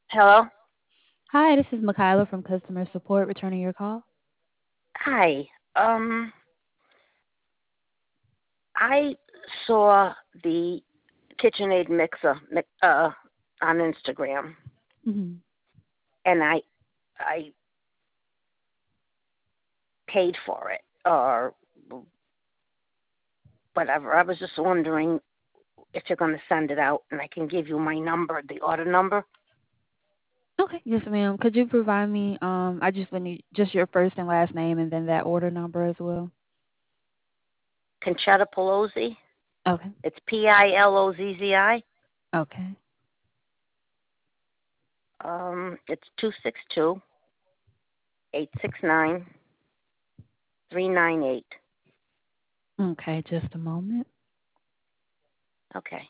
Hello? Hi, this is Michaela from customer support returning your call. Hi. I saw the KitchenAid mixer on Instagram, Hmm. and I paid for it or whatever. I was just wondering if you're going to send it out, and I can give you my number, the order number. Okay, yes, ma'am. Could you provide me? I just would need just your first and last name, and then that order number as well. Conchetta Pelosi. Okay. It's Pilozzi. Okay. It's 262-869-398. Okay, just a moment. Okay.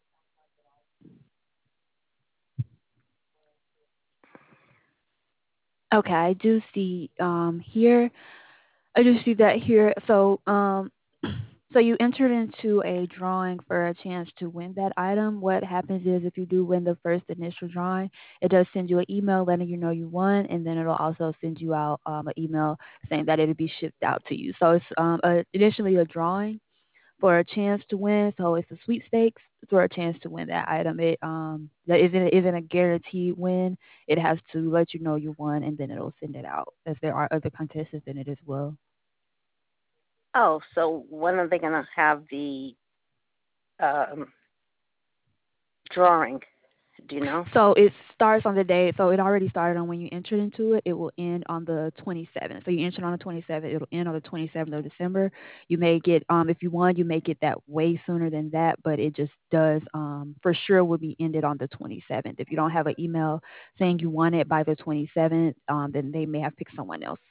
Okay, I do see here. I do see that here. So you entered into a drawing for a chance to win that item. What happens is if you do win the first initial drawing, it does send you an email letting you know you won, and then it'll also send you out an email saying that it'll be shipped out to you. So it's initially a drawing for a chance to win. So it's a sweepstakes for a chance to win that item. That isn't a guaranteed win. It has to let you know you won, and then it'll send it out. As there are other contestants in it as well. Oh, so when are they going to have the um, drawing? Do you know? So it starts on the day. So it already started on when you entered into it. It will end on the 27th. So you entered on the 27th. It'll end on the 27th of December. You may get if you won, you may get that way sooner than that, but it just does for sure will be ended on the 27th. If you don't have an email saying you won it by the 27th, then they may have picked someone else.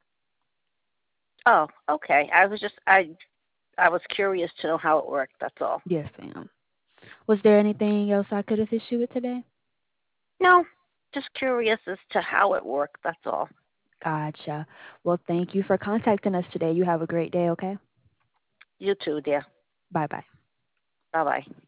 Oh, okay. I was curious to know how it worked. That's all. Yes, ma'am. Was there anything else I could assist you with today? No, just curious as to how it worked. That's all. Gotcha. Well, thank you for contacting us today. You have a great day, okay? You too, dear. Bye bye. Bye bye.